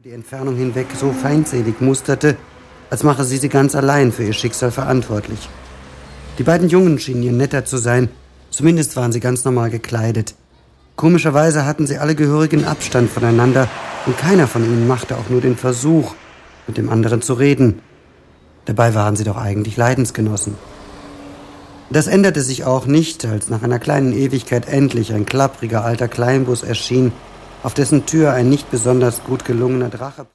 die Entfernung hinweg so feindselig musterte, als mache sie ganz allein für ihr Schicksal verantwortlich. Die beiden Jungen schienen ihr netter zu sein, zumindest waren sie ganz normal gekleidet. Komischerweise hatten sie alle gehörigen Abstand voneinander und keiner von ihnen machte auch nur den Versuch, mit dem anderen zu reden. Dabei waren sie doch eigentlich Leidensgenossen. Das änderte sich auch nicht, als nach einer kleinen Ewigkeit endlich ein klappriger alter Kleinbus erschien, auf dessen Tür ein nicht besonders gut gelungener Drache